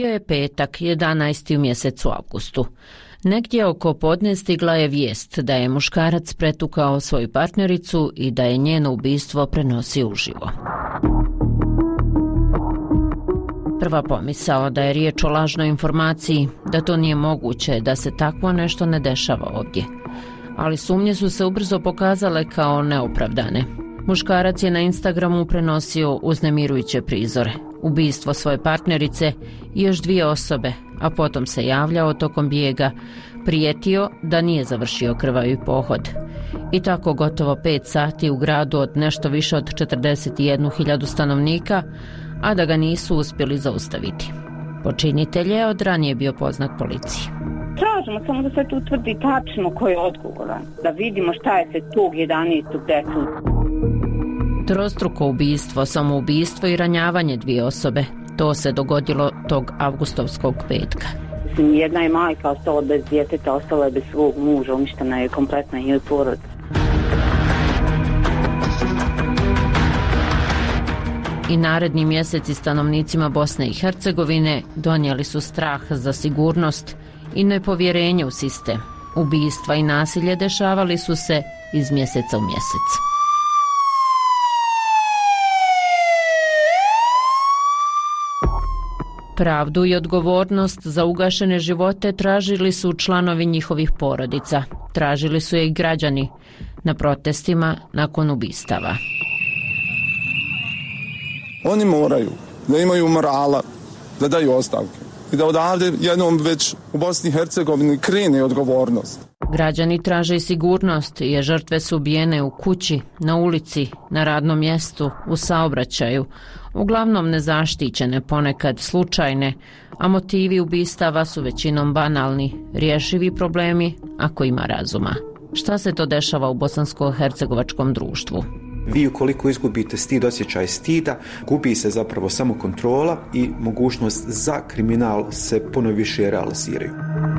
Bio je petak, 11. u mjesecu avgustu. Negdje oko podne stigla je vijest da je muškarac pretukao svoju partnericu i da je njeno ubistvo prenosio uživo. Prva pomisao da je riječ o lažnoj informaciji, da to nije moguće, da se takvo nešto ne dešava ovdje. Ali sumnje su se ubrzo pokazale kao neopravdane. Muškarac je na Instagramu prenosio uznemirujuće prizore, ubistvo svoje partnerice i još 2 osobe, a potom se javljao tokom bijega, prijetio da nije završio krvavi pohod. I tako gotovo 5 sati u gradu od nešto više od 41.000 stanovnika, a da ga nisu uspjeli zaustaviti. Počinitelj je od ranije bio poznat policiji. Tražimo samo da se tu utvrdi tačno ko je odgovoran, da vidimo šta je se tog 11. desilo. Trostruko ubistvo, samoubistvo i ranjavanje 2 osobe. To se dogodilo tog avgustovskog petka. Jedna je majka ostala bez djeteta, ostala je bez svog muža, uništena je kompletna njoj porodica. I naredni mjeseci stanovnicima Bosne i Hercegovine donijeli su strah za sigurnost i nepovjerenje u sistem. Ubistva i nasilje dešavali su se iz mjeseca u mjesec. Pravdu i odgovornost za ugašene živote tražili su članovi njihovih porodica. Tražili su je i građani na protestima nakon ubistava. Oni moraju da imaju morala, da daju ostavke i da odavde jednom već u Bosni i Hercegovini krene odgovornost. Građani traže i sigurnost jer žrtve su ubijene u kući, na ulici, na radnom mjestu, u saobraćaju, uglavnom nezaštićene, ponekad slučajne, a motivi ubistava su većinom banalni, rješivi problemi ako ima razuma. Šta se to dešava u bosansko-hercegovačkom društvu? Vi ukoliko izgubite stid, osjećaj stida, gubi se zapravo samo kontrola i mogućnost za kriminal se puno više realiziraju.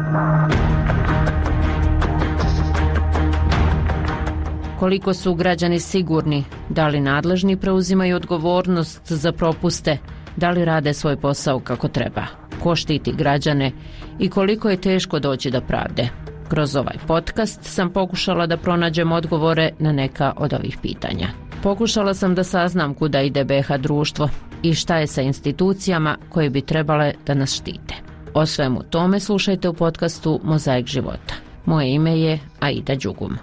Koliko su građani sigurni, da li nadležni preuzimaju odgovornost za propuste, da li rade svoj posao kako treba, ko štiti građane i koliko je teško doći do pravde. Kroz ovaj podcast sam pokušala da pronađem odgovore na neka od ovih pitanja. Pokušala sam da saznam kuda ide BiH društvo i šta je sa institucijama koje bi trebale da nas štite. O svemu tome slušajte u podcastu Mozaik života. Moje ime je Aida Đugum.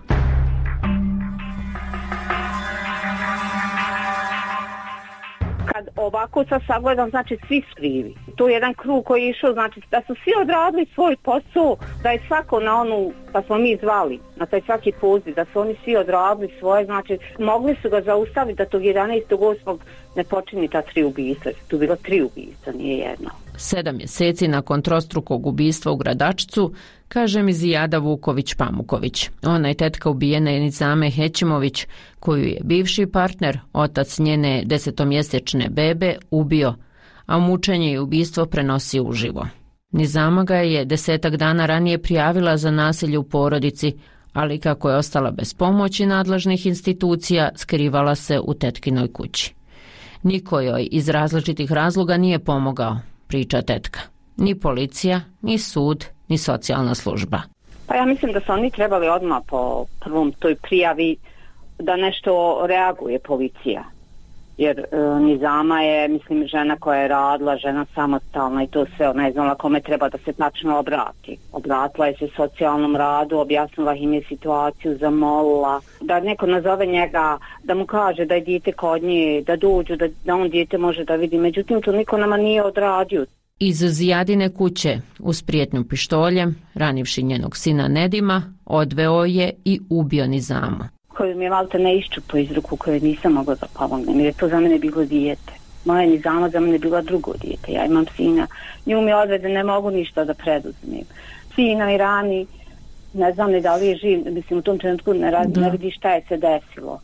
Ovako sad sagledam, znači svi su krivi. To je jedan krug koji je išao, znači da su svi odradili svoj posao, da je svako na onu, da smo mi zvali, na taj svaki poziv, da su oni svi odradili svoje, znači mogli su ga zaustaviti da tog 11.8. ne počini ta 3 ubistva. Tu bilo 3 ubistva, nije jedno. 7 mjeseci nakon trostrukog ubistva u Gradačcu, kaže mi Zijada Vuković-Pamuković. Ona je tetka ubijene Nizame Hećimović, koju je bivši partner, otac njene 10-mjesečne bebe, ubio, a mučenje i ubistvo prenosi uživo. Nizama ga je 10 dana ranije prijavila za nasilje u porodici, ali kako je ostala bez pomoći nadležnih institucija, skrivala se u tetkinoj kući. Niko joj iz različitih razloga nije pomogao, priča tetka. Ni policija, ni sud, ni socijalna služba. Pa ja mislim da su oni trebali odmah po prvom toj prijavi da nešto reaguje policija. Jer Nizama je, mislim, žena koja je radila, žena samostalna i to sve, ona je znala kome treba da se tačno obrati. Obratila je se socijalnom radu, objasnila im je situaciju, zamolila da neko nazove njega, da mu kaže da je dijete kod nje, da dođu, da on dijete može da vidi. Međutim, to niko nama nije odradio. Iz Zijadine kuće, uz prijetnju pištoljem, ranivši njenog sina Nedima, odveo je i ubio Nizamu. Koju mi je malte ne iščupo iz ruku, koju nisam mogla da pomognem, jer je to za mene bilo dijete. Moja Nizama za mene bila drugo dijete. Ja imam sina, nju mi odvede, ne mogu ništa da preduzmem. Sina i rani, ne znam ni da li je živ, mislim u tom trenutku ne vidi šta je se desilo.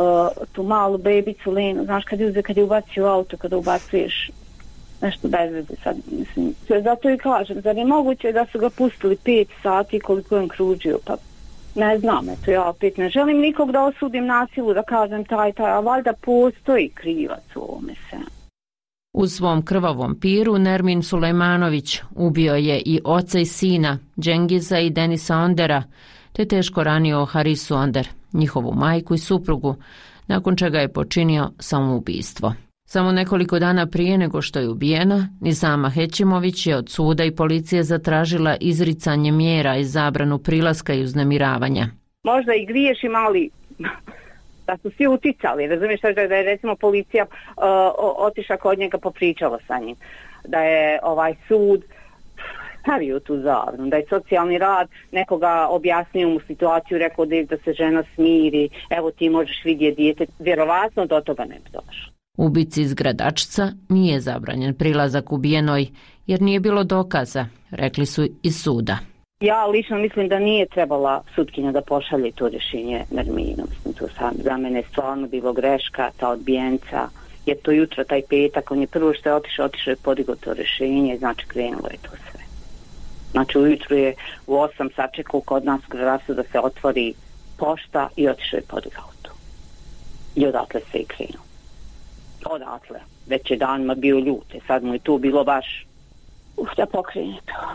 Tu malu bebicu Lenu, znaš kad je ubacio u auto, kada ubacuješ nešto bez veze sad, mislim. Zato i kažem, zar je moguće da su ga pustili 5 sati koliko je on kružio, pa ne znam, eto ja opet ne želim nikog da osudim nasilu, da kažem taj, a valjda postoji krivac u ovome svemu. U svom krvavom piru Nermin Sulejmanović ubio je i oca i sina, Džengiza i Denisa Ondera, te teško ranio Harisu Onder, njihovu majku i suprugu, nakon čega je počinio samoubistvo. Samo nekoliko dana prije nego što je ubijena, Nizama Hećimović je od suda i policije zatražila izricanje mjera i zabranu prilaska i uznemiravanja. Možda i griješim, ali da su svi uticali, razumiješ, da je recimo policija otišla kod njega, popričala sa njim, da je sud stavio tu zabranu, da je socijalni rad nekoga objasnio mu situaciju, rekao da se žena smiri, evo ti možeš vidjeti dijete, vjerovatno do toga ne bi došlo. Ubici iz Gradačca nije zabranjen prilazak ubijenoj jer nije bilo dokaza, rekli su iz suda. Ja lično mislim da nije trebala sutkinja da pošalje to rješenje Nerminu. Mislim, to za mene je stvarno bilo greška, ta odbijenca, jer to jutro, taj petak, on je prvo što je otišao je podigao to rješenje, znači krenulo je to sve. Znači ujutru je u 8 sačekao kod nas u Gradačcu da se otvori pošta i otišao je podigao to. I odatle sve je krenulo. Odatle. Već je danima bio ljute, sad mu je tu bilo baš da pokrene to.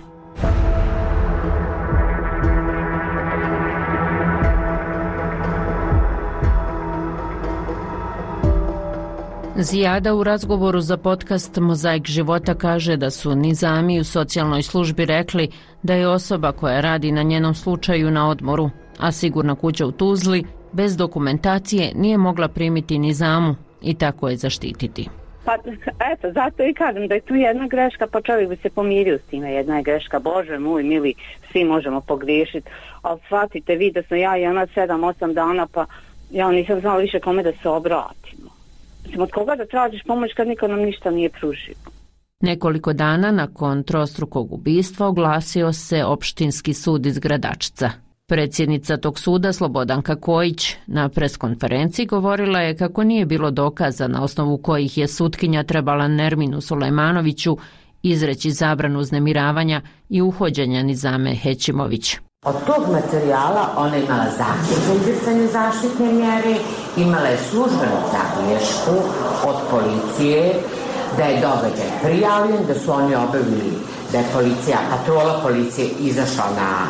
Zijada u razgovoru za podcast Mozaik života kaže da su Nizami u socijalnoj službi rekli da je osoba koja radi na njenom slučaju na odmoru, a sigurna kuća u Tuzli bez dokumentacije nije mogla primiti Nizamu i tako je zaštititi. Pa eto, zato i kažem da je tu jedna greška, pa čovjek bi se pomirio s time, jedna je greška, Bože moj mili, svi možemo pogriješiti, ali shvatite vi da sam ja i ona 7-8 dana, pa ja nisam znala više kome da se obratimo. Mislim, od koga da tražiš pomoć kad niko nam ništa nije pružio. Nekoliko dana nakon trostrukog ubistva oglasio se opštinski sud iz Gradačca. Predsjednica tog suda Slobodanka Kojić na preskonferenciji govorila je kako nije bilo dokaza na osnovu kojih je sutkinja trebala Nerminu Sulejmanoviću izreći zabranu uznemiravanja i uhođenja Nizame Hećimović. Od tog materijala ona je imala zahtjev za izricanje zaštitne mjere, imala je službenu zabilješku od policije da je događaj prijavljen, da su oni obavili, da je patrola policije izašla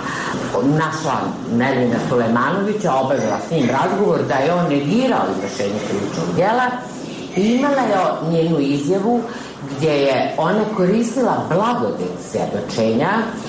našla Nermina Sulejmanovića, obavila s njim razgovor da je on negirao izvršenje krivičnog djela i imala je njenu izjavu gdje je ona koristila blagodet svjedočenja.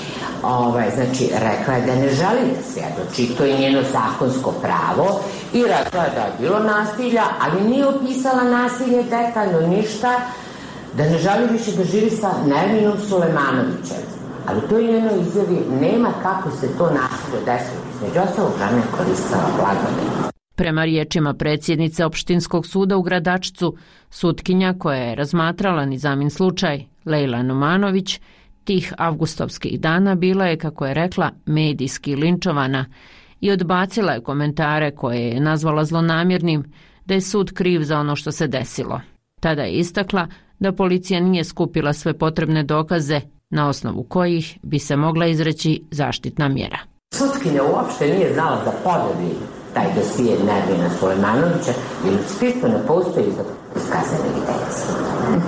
Znači, rekla je da ne želi da svjedoči, to je njeno zakonsko pravo i rekla je da je bilo nasilja, ali nije opisala nasilje detaljno ništa, da ne želi više da živi sa Nerminom Sulejmanovićem. Ali to je njeno izjavi, nema kako se to nasilje desilo. Među ostalog, žena je koristila blagodet. Prema riječima predsjednice opštinskog suda u Gradačcu, sutkinja koja je razmatrala Nizamin slučaj, Lejla Numanović, tih avgustovskih dana bila je, kako je rekla, medijski linčovana i odbacila je komentare koje je nazvala zlonamjernim, da je sud kriv za ono što se desilo. Tada je istakla da policija nije skupila sve potrebne dokaze na osnovu kojih bi se mogla izreći zaštitna mjera. Sutkinja uopšte nije znala da pobedi taj dosije Nermina Sulejmanovića jer u spisku ne postoji iz kaznene evidencije.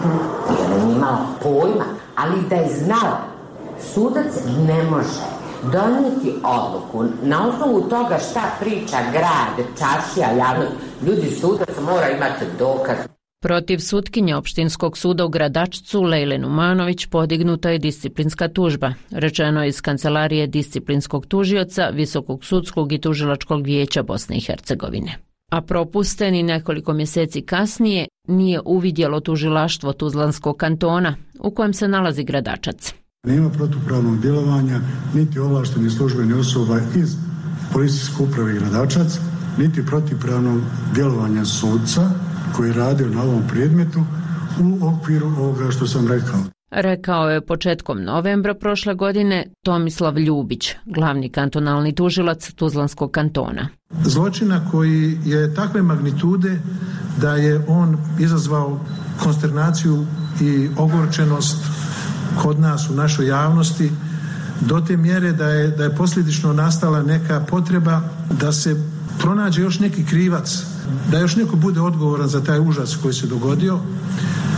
I ona nije imala pojma, ali da je znala, sudac ne može donijeti odluku na osnovu toga šta priča grad, čaršija, javnost. Ljudi, sudac mora imati dokaz. Protiv sutkinje opštinskog suda u Gradačcu Lejle Numanović podignuta je disciplinska tužba, rečeno je iz kancelarije disciplinskog tužioca Visokog sudskog i tužilačkog vijeća Bosne i Hercegovine. A propusten i nekoliko mjeseci kasnije nije uvidjelo tužilaštvo Tuzlanskog kantona u kojem se nalazi Gradačac. Nema protupravnog djelovanja niti ovlaštenih službenih osoba iz policijske uprave Gradačac, niti protupravnog djelovanja sudca koji je radio na ovom predmetu u okviru ovoga što sam rekao. Rekao je početkom novembra prošle godine Tomislav Ljubić, glavni kantonalni tužilac Tuzlanskog kantona. Zločina koji je takve magnitude da je on izazvao konsternaciju i ogorčenost kod nas u našoj javnosti do te mjere da je posljedično nastala neka potreba da se pronađe još neki krivac, da još neko bude odgovoran za taj užas koji se dogodio.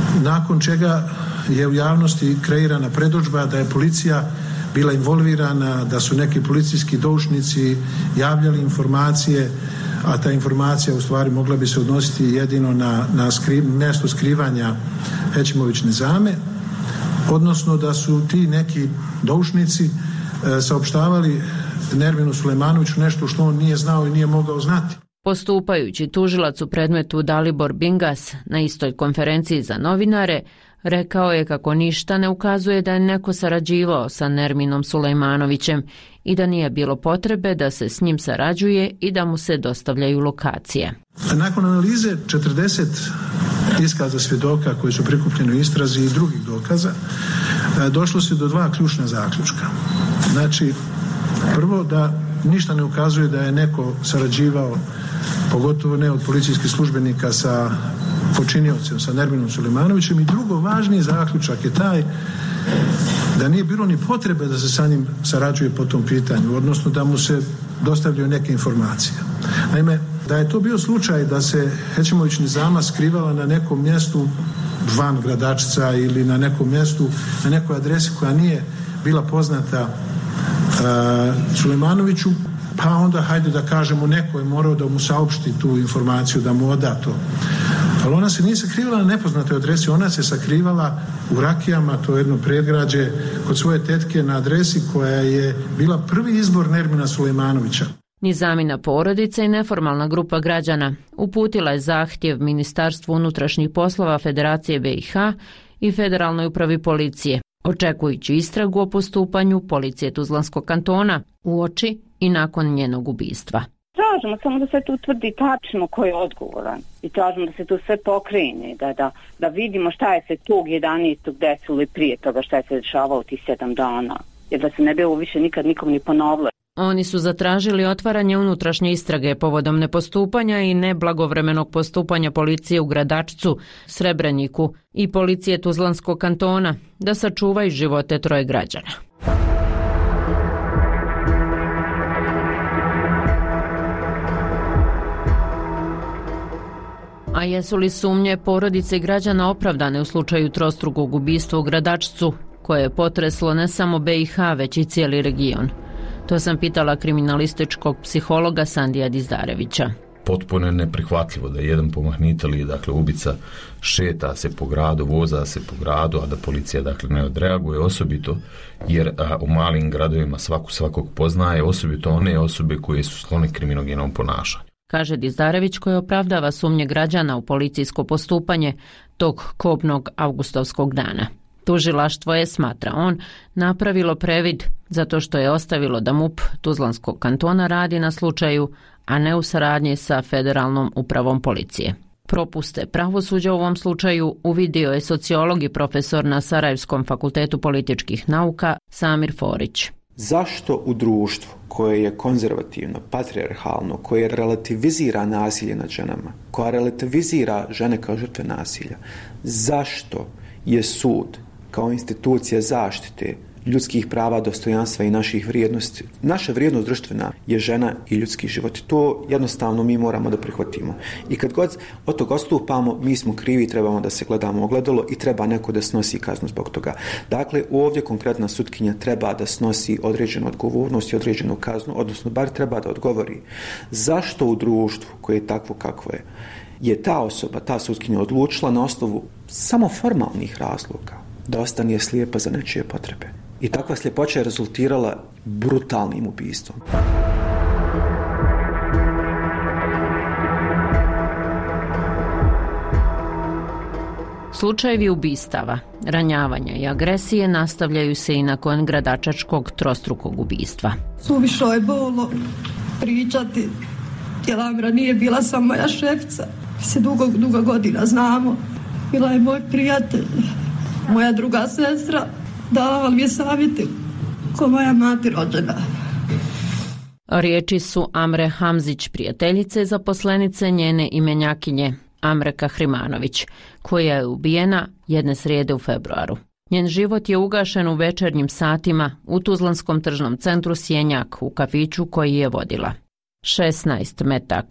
nakon čega je u javnosti kreirana predodžba da je policija bila involvirana, da su neki policijski doušnici javljali informacije, a ta informacija u stvari mogla bi se odnositi jedino na mjesto skrivanja Hećimović Nizame, odnosno da su ti neki doušnici saopštavali Nerminu Sulejmanoviću nešto što on nije znao i nije mogao znati. Postupajući tužilac u predmetu Dalibor Bingas na istoj konferenciji za novinare rekao je kako ništa ne ukazuje da je neko sarađivao sa Nerminom Sulejmanovićem i da nije bilo potrebe da se s njim sarađuje i da mu se dostavljaju lokacije. Nakon analize 40 iskaza svjedoka koji su prikupljeni u istrazi i drugih dokaza, došlo se do dva ključna zaključka. Znači, prvo da ništa ne ukazuje da je neko sarađivao, pogotovo ne od policijskih službenika sa počiniocem, sa Nerminom Sulejmanovićem, i drugo, važniji zaključak je taj da nije bilo ni potrebe da se sa njim sarađuje po tom pitanju, odnosno da mu se dostavljaju neke informacije. Naime, da je to bio slučaj da se Hećimović Nizama skrivala na nekom mjestu van Gradačca ili na nekom mjestu, na nekoj adresi koja nije bila poznata Sulejmanoviću, pa onda hajde da kažemo neko je morao da mu saopšti tu informaciju, da mu oda to. Ali ona se nije sakrivala na nepoznatoj adresi, ona se sakrivala u Rakijama, to je jedno predgrađe, kod svoje tetke na adresi koja je bila prvi izbor Nermina Sulejmanovića. Nizamina porodica i neformalna grupa građana uputila je zahtjev Ministarstvu unutrašnjih poslova Federacije BiH i Federalnoj upravi policije, očekujući istragu o postupanju policije Tuzlanskog kantona uoči i nakon njenog ubistva. Tražimo samo da se tu utvrdi tačno ko je odgovoran i tražimo da se tu sve pokrene, da vidimo šta je se tog 11. desilo i prije toga šta je se dešavalo tih 7 dana, jer da se ne bi ovo više nikad nikom ni ponovilo. Oni su zatražili otvaranje unutrašnje istrage povodom nepostupanja i neblagovremenog postupanja policije u Gradačcu, Srebreniku i policije Tuzlanskog kantona da sačuvaju živote 3 građana. A jesu li sumnje porodice i građana opravdane u slučaju trostrukog ubistva u Gradačcu, koje je potreslo ne samo BiH, već i cijeli region? To sam pitala kriminalističkog psihologa Sandija Dizdarevića. Potpuno je neprihvatljivo da jedan pomahnitelj, dakle ubica, šeta se po gradu, voza se po gradu, a da policija dakle ne odreaguje, osobito jer u malim gradovima svakog poznaje, osobito one osobe koje su sklone kriminogenom ponašanju. Kaže Dizdarević, koji opravdava sumnje građana u policijsko postupanje tog kobnog avgustovskog dana. Tužilaštvo je, smatra on, napravilo previd zato što je ostavilo da MUP Tuzlanskog kantona radi na slučaju, a ne u saradnji sa Federalnom upravom policije. Propuste pravosuđa u ovom slučaju uvidio je sociolog i profesor na Sarajevskom fakultetu političkih nauka Samir Forić. Zašto u društvu koje je konzervativno, patrijarhalno, koje relativizira nasilje nad ženama, koja relativizira žene kao žrtve nasilja, zašto je sud kao institucija zaštite ljudskih prava, dostojanstva i naših vrijednosti, naša vrijednost društvena je žena i ljudski život. To jednostavno mi moramo da prihvatimo. I kad god od toga odstupamo, mi smo krivi, trebamo da se gledamo ogledalo i treba neko da snosi kaznu zbog toga. Dakle, ovdje konkretna sutkinja treba da snosi određenu odgovornost i određenu kaznu, odnosno bar treba da odgovori zašto u društvu koje je takvo kakvo je ta osoba, ta sutkinja odlučila na osnovu samo formalnih razloga da ostane slijepa za nečije potrebe. I takva sljepoća je rezultirala brutalnim ubistvom. Slučajevi ubistava, ranjavanja i agresije nastavljaju se i nakon gradačačkog trostrukog ubistva. Suvišno je bolno pričati, jer Amira nije bila samo moja šefica. Mi se dugo godina znamo. Bila je moj prijatelj, moja druga sestra, davala mi je savjeti ko moja mati rođena. Riječi su Amre Hamzić, prijateljice zaposlenice njene imenjakinje Amre Kahrimanović, koja je ubijena jedne srijede u februaru. Njen život je ugašen u večernjim satima u Tuzlanskom tržnom centru Sjenjak u kafiću koji je vodila. 16 metaka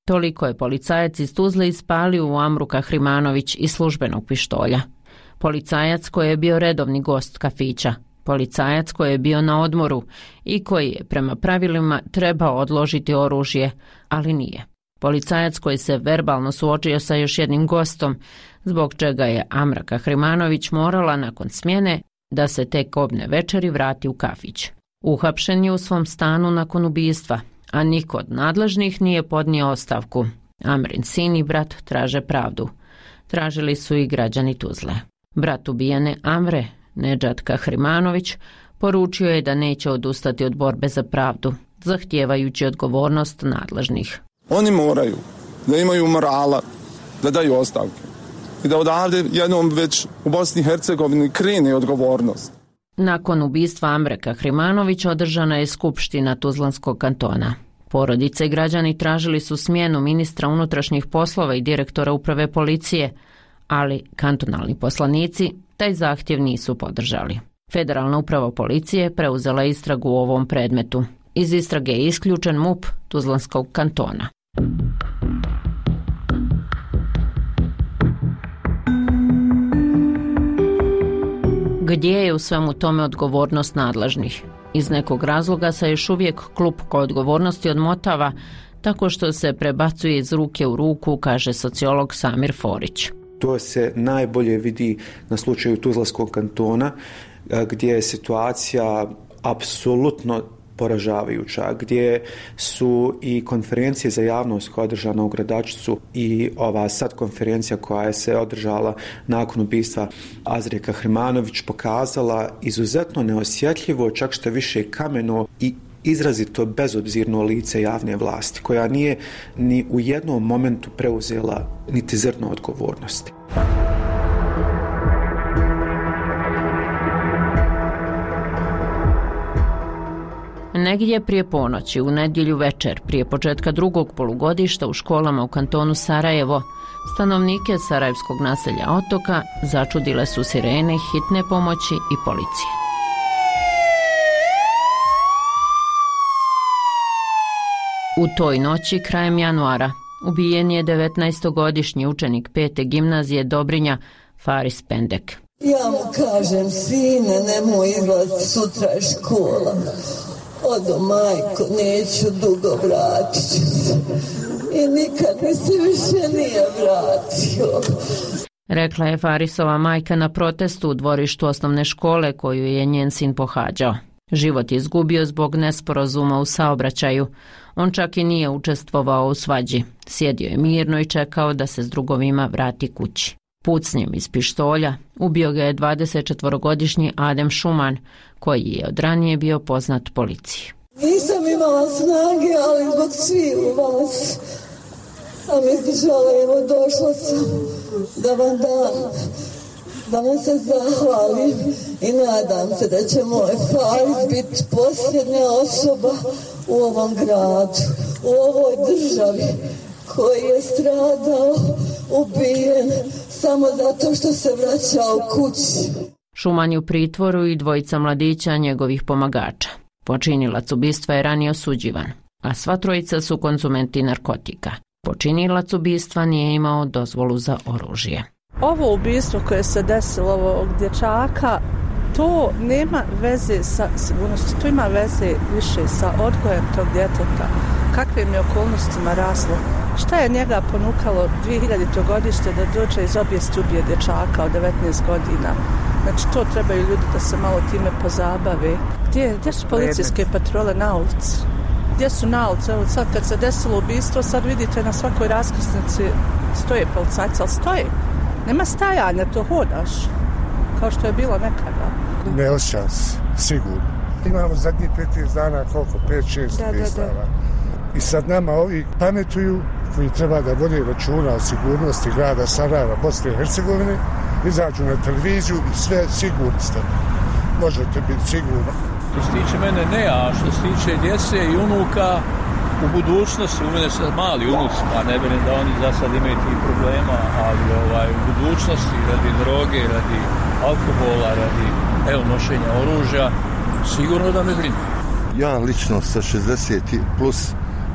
Toliko je policajac iz Tuzle ispalio u Amru Kahrimanović iz službenog pištolja. Policajac koji je bio redovni gost kafića. Policajac koji je bio na odmoru i koji je prema pravilima trebao odložiti oružje, ali nije. Policajac koji se verbalno suočio sa još jednim gostom, zbog čega je Amra Kahrimanović morala nakon smjene da se tek kobne večeri vrati u kafić. Uhapšen je u svom stanu nakon ubistva, a niko od nadležnih nije podnio ostavku. Amrin sin i brat traže pravdu. Tražili su i građani Tuzle. Brat ubijene Amre, Nedžad Kahrimanović, poručio je da neće odustati od borbe za pravdu, zahtijevajući odgovornost nadležnih. Oni moraju da imaju morala, da daju ostavke i da odavde jednom već u Bosni i Hercegovini krene odgovornost. Nakon ubistva Amre Kahrimanović održana je skupština Tuzlanskog kantona. Porodice i građani tražili su smjenu ministra unutrašnjih poslova i direktora uprave policije, ali kantonalni poslanici taj zahtjev nisu podržali. Federalna uprava policije preuzela je istragu u ovom predmetu. Iz istrage je isključen MUP Tuzlanskog kantona. Gdje je u svemu tome odgovornost nadležnih? Iz nekog razloga se još uvijek klupko odgovornosti odmotava tako što se prebacuje iz ruke u ruku, kaže sociolog Samir Forić. To se najbolje vidi na slučaju Tuzlanskog kantona, gdje je situacija apsolutno poražavajuća, gdje su i konferencije za javnost koja je održana u Gradačcu i ova sad konferencija koja je se održala nakon ubistva Azre Kahrimanović pokazala izuzetno neosjetljivo, čak što više kameno i izrazito bezobzirno lice javne vlasti, koja nije ni u jednom momentu preuzela niti zrno odgovornosti. Negdje prije ponoći, u nedjelju večer, prije početka drugog polugodišta u školama u kantonu Sarajevo, stanovnike sarajevskog naselja Otoka začudile su sirene hitne pomoći i policije. U toj noći, krajem januara, ubijen je 19-godišnji učenik 5. gimnazije Dobrinja, Faris Pendek. Ja mu kažem, sine, nemoj izlaziti, sutra je škola. Odo, majko, neću dugo, vratit ću se. I nikad mi se više nije vratio. Rekla je Farisova majka na protestu u dvorištu osnovne škole koju je njen sin pohađao. Život je izgubio zbog nesporazuma u saobraćaju. On čak i nije učestvovao u svađi. Sjedio je mirno i čekao da se s drugovima vrati kući. Pucnjem iz pištolja ubio ga je 24-godišnji Adem Šuman, koji je od ranije bio poznat policiji. Nisam imala snage, ali zbog svih vas, a mi žele, evo došla sam da vam dam, da vam se zahvalim i nadam se da će moj Faris biti posljednja osoba u ovom gradu, u ovoj državi koji je stradao, ubijen samo zato što se vraćao kući. Šuman je u pritvoru i dvojica mladića njegovih pomagača. Počinilac ubistva je ranije osuđivan, a sva trojica su konzumenti narkotika. Počinilac ubistva nije imao dozvolu za oružje. Ovo ubistvo koje se desilo ovog dječaka, to nema veze sa sigurnosti, to ima veze više sa odgojem tog djeteta. Kakvim je okolnostima raslo? Šta je njega ponukalo 2000. godište da dođe iz obijesti ubije dječaka od 19 godina? Znači, to trebaju ljudi da se malo time pozabave. Gdje su policijske patrole na ulici? Gdje su na ulici? Evo sad kad se desilo ubistvo, sad vidite na svakoj raskrsnici stoje policajci, ali stoje. Nema stajanja, to hodaš, kao što je bilo nekada. Ne osjećam se, sigurno. Imamo zadnjih 15 dana, koliko? 5-6 ubistava. I sad nama ovi pametuju, koji treba da vode računa o sigurnosti grada Sarajeva, Bosne i Hercegovine, izađu na televiziju i sve sigurni ste. Možete biti sigurni. Što se tiče mene ne, a što se tiče djece i unuka, u budućnosti, u mene sad mali unuci, pa ne vjerujem da oni za sad imaju tih problema, ali u budućnosti, radi droge, radi alkohola, radi nošenja oružja, sigurno da me brinu. Ja lično sa 60 plus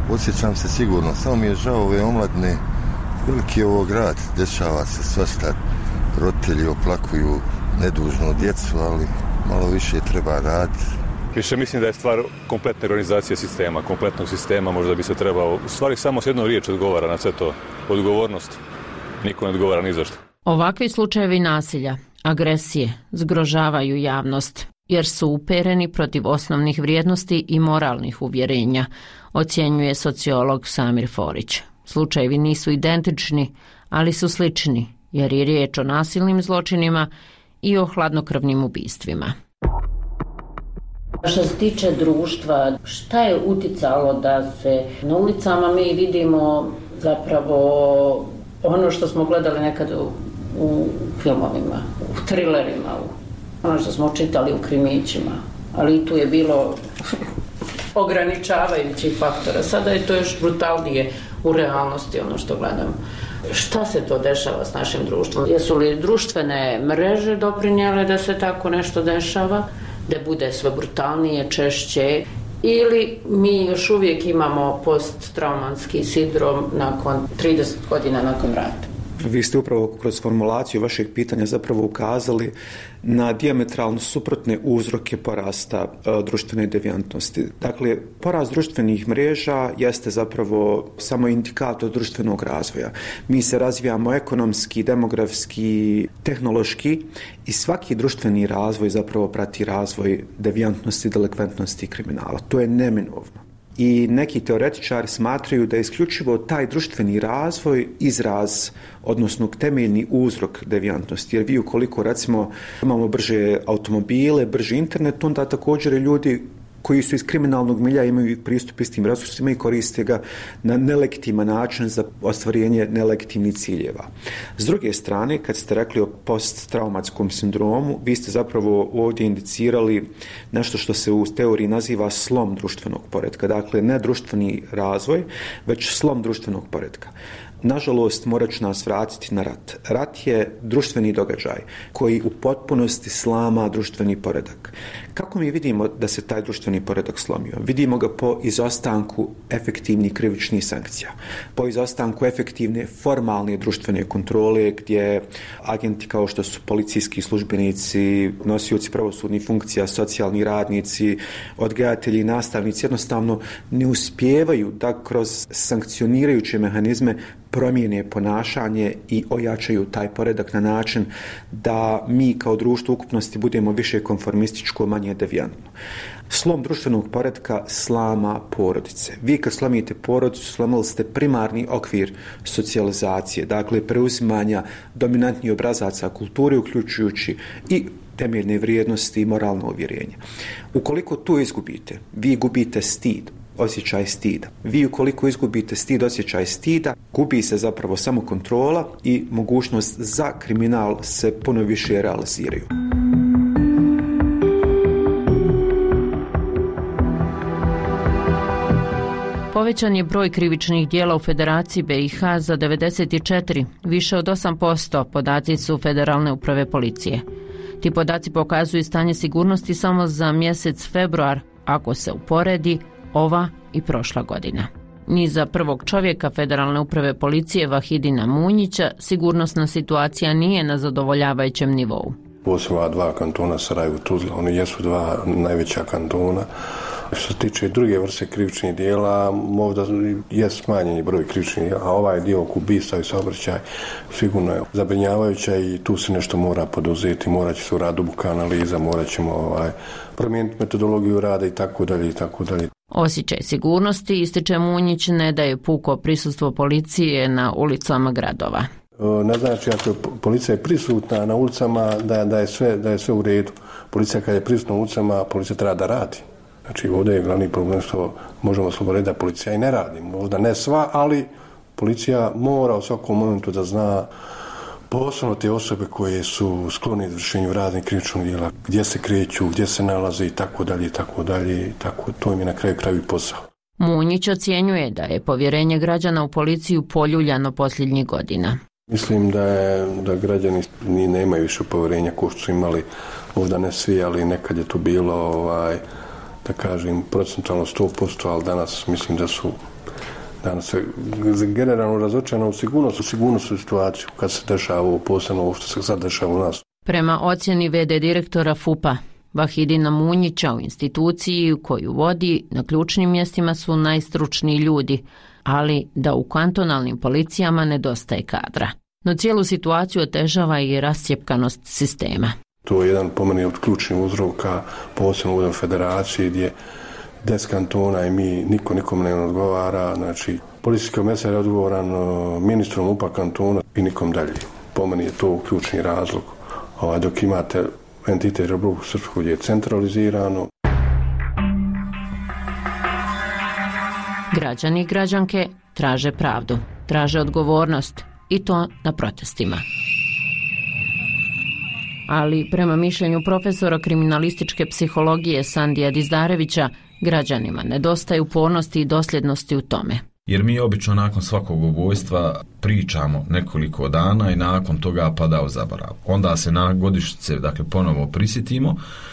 osjećam se sigurno. Samo mi je žao ove omladine, veliki je ovo grad, dešava se svašta, roditelji oplakuju nedužnu djecu, ali malo više treba raditi. Više mislim da je stvar kompletne organizacije sistema, kompletnog sistema, možda bi se trebao, u stvari samo s jednom riječ odgovara na sve to, odgovornost. Niko ne odgovara ni zašto. Ovakvi slučajevi nasilja, agresije, zgrožavaju javnost, jer su upereni protiv osnovnih vrijednosti i moralnih uvjerenja, ocjenjuje sociolog Samir Forić. Slučajevi nisu identični, ali su slični, jer je riječ o nasilnim zločinima i o hladnokrvnim ubistvima. Što se tiče društva, šta je uticalo da se na ulicama mi vidimo zapravo ono što smo gledali nekad u filmovima, u trilerima, ono što smo čitali u krimićima, ali i tu je bilo ograničavajućih faktora. Sada je to još brutalnije u realnosti ono što gledam. Šta se to dešava s našim društvom? Jesu li društvene mreže doprinijele da se tako nešto dešava, da bude sve brutalnije, češće, ili mi još uvijek imamo posttraumatski sindrom nakon 30 godina nakon rata? Vi ste upravo kroz formulaciju vašeg pitanja zapravo ukazali na dijametralno suprotne uzroke porasta društvene devijantnosti. Dakle, porast društvenih mreža jeste zapravo samo indikator društvenog razvoja. Mi se razvijamo ekonomski, demografski, tehnološki i svaki društveni razvoj zapravo prati razvoj devijantnosti, delikventnosti i kriminala. To je neminovno. I neki teoretičari smatraju da je isključivo taj društveni razvoj izraz, odnosno temeljni uzrok devijantnosti. Jer vi ukoliko recimo imamo brže automobile, brži internet, onda također ljudi koji su iz kriminalnog milja imaju pristup istim resursima i koriste ga na nelegitiman način za ostvarenje nelegitimnih ciljeva. S druge strane, kad ste rekli o posttraumatskom sindromu, vi ste zapravo ovdje indicirali nešto što se u teoriji naziva slom društvenog poretka. Dakle, ne društveni razvoj, već slom društvenog poretka. Nažalost, morat ću nas vratiti na rat. Rat je društveni događaj koji u potpunosti slama društveni poredak. Kako mi vidimo da se taj društveni poredak slomio? Vidimo ga po izostanku efektivnih krivičnih sankcija, po izostanku efektivne formalne društvene kontrole gdje agenti kao što su policijski službenici, nosioci pravosudnih funkcija, socijalni radnici, odgajatelji i nastavnici jednostavno ne uspijevaju da kroz sankcionirajuće mehanizme promijene ponašanje i ojačaju taj poredak na način da mi kao društvo ukupnosti budemo više konformističko, manje devijantno. Slom društvenog poretka slama porodice. Vi kad slomite porodicu, slomili ste primarni okvir socijalizacije, dakle preuzimanja dominantnih obrazaca kulture, uključujući i temeljne vrijednosti i moralno uvjerenje. Ukoliko to izgubite, vi gubite stid, osjećaj stida. Vi ukoliko izgubite stid, osjećaj stida, gubi se zapravo samo kontrola i mogućnost za kriminal se puno više realiziraju. Povećan je broj krivičnih djela u Federaciji BiH za 94, više od 8%, podaci su Federalne uprave policije. Ti podaci pokazuju stanje sigurnosti samo za mjesec februar, ako se uporedi ova i prošla godina. Ni za prvog čovjeka Federalne uprave policije Vahidina Munjića sigurnosna situacija nije na zadovoljavajućem nivou. Posebno dva kantona Sarajevo i Tuzla, oni jesu dva najveća kantona. Što se tiče druge vrste krivičnih dijela, možda je smanjeni broj krivičnih dijela, a ovaj dio oko ubistva i saobraćaj sigurno je zabrinjavajuća i tu se nešto mora poduzeti, morat će se uraditi duboka analiza, morat ćemo promijeniti metodologiju rada i tako dalje i tako dalje. Osjećaj sigurnosti, ističe Munjić, ne daje puko prisustvo policije na ulicama gradova. Ne znači ako je policija je prisutna na ulicama da je sve u redu. Policija kad je prisutna na ulicama, policija treba da radi. Znači ovdje je glavni problem što možemo sloboditi da policija i ne radi. Možda ne sva, ali policija mora u svakom momentu da zna posebno te osobe koje su sklone izvršenju raznih krivičnih djela, gdje se kreću, gdje se nalaze i tako dalje i tako dalje. To im je na kraju kraju posao. Munjić ocjenjuje da je povjerenje građana u policiju poljuljano posljednjih godina. Mislim da građani nemaju više povjerenja kao što su imali, možda ne svi, ali nekad je to bilo, da kažem, procentualno 100%, ali danas mislim da su Danas se generalno razočarana u sigurnosnu situaciju kad se dešava ovo, posebno ovo što se sad dešava u nas. Prema ocjeni VD direktora FUP-a Vahidina Munjića, u instituciji koju vodi na ključnim mjestima su najstručniji ljudi, ali da u kantonalnim policijama nedostaje kadra. No cijelu situaciju otežava i rascjepkanost sistema. To je jedan po meni od ključnih uzroka, posebno u federaciji gdje 10 kantona i niko nikome ne odgovara, znači policijski komesar je odgovoran ministrom UPA kantona i nikom dalje. Po meni je to ključni razlog. Dok imate entitet Republiku Srpsku gdje je centralizirano. Građani i građanke traže pravdu, traže odgovornost i to na protestima. Ali prema mišljenju profesora kriminalističke psihologije Sandija Dizdarevića, građanima nedostaje upornosti i dosljednosti u tome. Jer mi obično nakon svakog ubojstva pričamo nekoliko dana i nakon toga pada u zaborav. Onda se na godišnjice ponovo prisjetimo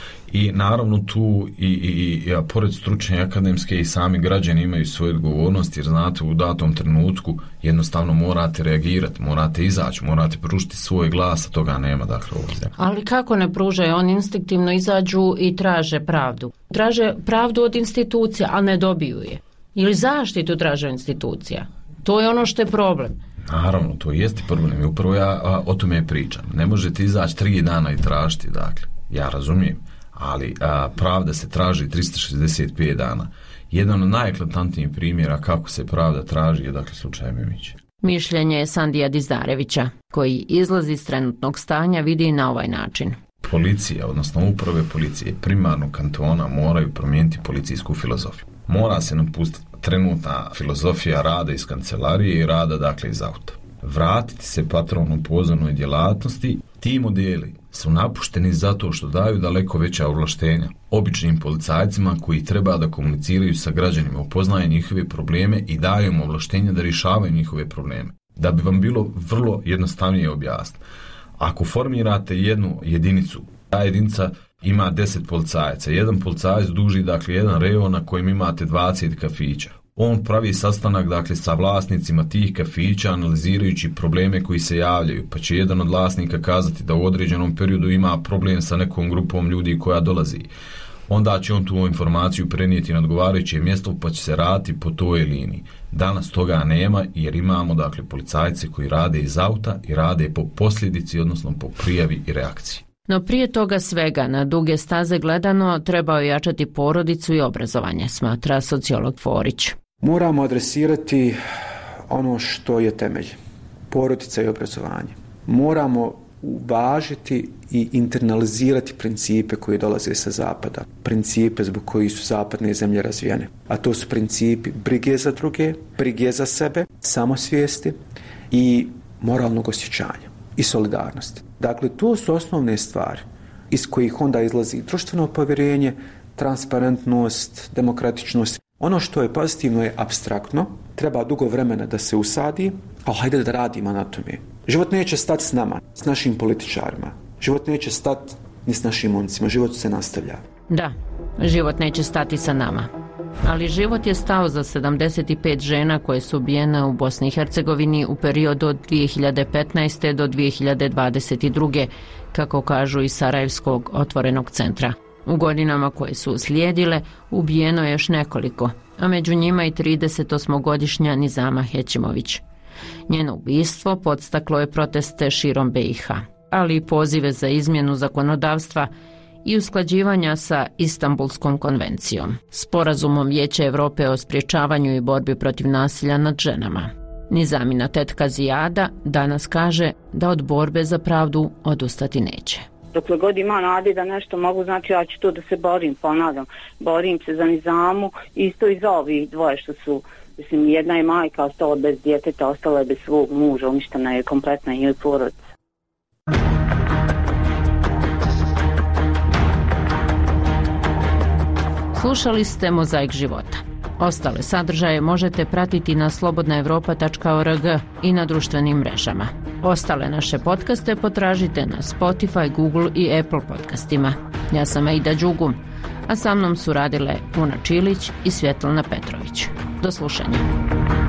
i naravno tu i pored stručne akademske i sami građani imaju svoju odgovornost, jer znate u datom trenutku jednostavno morate reagirati, morate izaći, morate pružiti svoj glas, a toga nema ovdje. Ali kako ne pružaju? Oni instinktivno izađu i traže pravdu. Traže pravdu od institucija, ali ne dobiju je. Ili zaštitu traže institucija. To je ono što je problem. Naravno, to jeste problem i upravo ja o tome pričam. Ne možete izaći 3 dana i tražiti, ja razumijem, ali pravda se traži 365 dana. Jedan od najeklatantnijih primjera kako se pravda traži je slučaj Mimić. Mišljenje je Sandija Dizdarevića, koji izlazi iz trenutnog stanja vidi na ovaj način. Policija, odnosno uprave policije primarnog kantona moraju promijeniti policijsku filozofiju. Mora se napustiti trenutna filozofija rada iz kancelarije i rada iz auta. Vratiti se patronom pozornoj djelatnosti. Ti modeli su napušteni zato što daju daleko veća ovlaštenja običnim policajcima koji treba da komuniciraju sa građanima, upoznaju njihove probleme i daju im ovlaštenja da rješavaju njihove probleme. Da bi vam bilo vrlo jednostavnije objasniti. Ako formirate jednu jedinicu, ta jedinica ima 10 policajaca. Jedan policajac duži jedan rejon na kojem imate 20 kafića. On pravi sastanak sa vlasnicima tih kafića analizirajući probleme koji se javljaju, pa će jedan od vlasnika kazati da u određenom periodu ima problem sa nekom grupom ljudi koja dolazi. Onda će on tu informaciju prenijeti na odgovarajuće mjesto pa će se raditi po toj liniji. Danas toga nema jer imamo policajce koji rade iz auta i rade po posljedici, odnosno po prijavi i reakciji. No prije toga svega, na duge staze gledano, treba ojačati porodicu i obrazovanje, smatra sociolog Forić. Moramo adresirati ono što je temelj, porodica i obrazovanje. Moramo uvažiti i internalizirati principe koji dolaze sa zapada, principe zbog kojih su zapadne zemlje razvijene. A to su principi brige za druge, brige za sebe, samosvijesti i moralnog osjećanja i solidarnosti. Dakle, to su osnovne stvari iz kojih onda izlazi društveno povjerenje, transparentnost, demokratičnost. Ono što je pozitivno je apstraktno, treba dugo vremena da se usadi, ali hajde da radimo na tome. Život neće stati s nama, s našim političarima. Život neće stati ni s našim momcima, život se nastavlja. Da, život neće stati sa nama. Ali život je stao za 75 žena koje su ubijene u Bosni i Hercegovini u periodu od 2015. do 2022. kako kažu iz Sarajevskog otvorenog centra. U godinama koje su uslijedile ubijeno je još nekoliko, a među njima i 38-godišnja Nizama Hećimović. Njeno ubistvo podstaklo je proteste širom BiH, ali i pozive za izmjenu zakonodavstva i usklađivanja sa Istanbulskom konvencijom, sporazumom Vijeća Europe o sprječavanju i borbi protiv nasilja nad ženama. Nizamina tetka Zijada danas kaže da od borbe za pravdu odustati neće. Dokle god ima nade da nešto mogu, znači ja ću to da se borim, ponavljam. Borim se za Nizamu, isto i za ovih dvoje što su, jedna je majka ostala bez djeteta, ostala je bez svog muža, uništena je kompletna njoj porodica. Slušali ste Mozaik života. Ostale sadržaje možete pratiti na slobodnaevropa.org i na društvenim mrežama. Ostale naše podcaste potražite na Spotify, Google i Apple podcastima. Ja sam Aida Đugum, a sa mnom su radile Puna Čilić i Svjetlana Petrović. Do slušanja.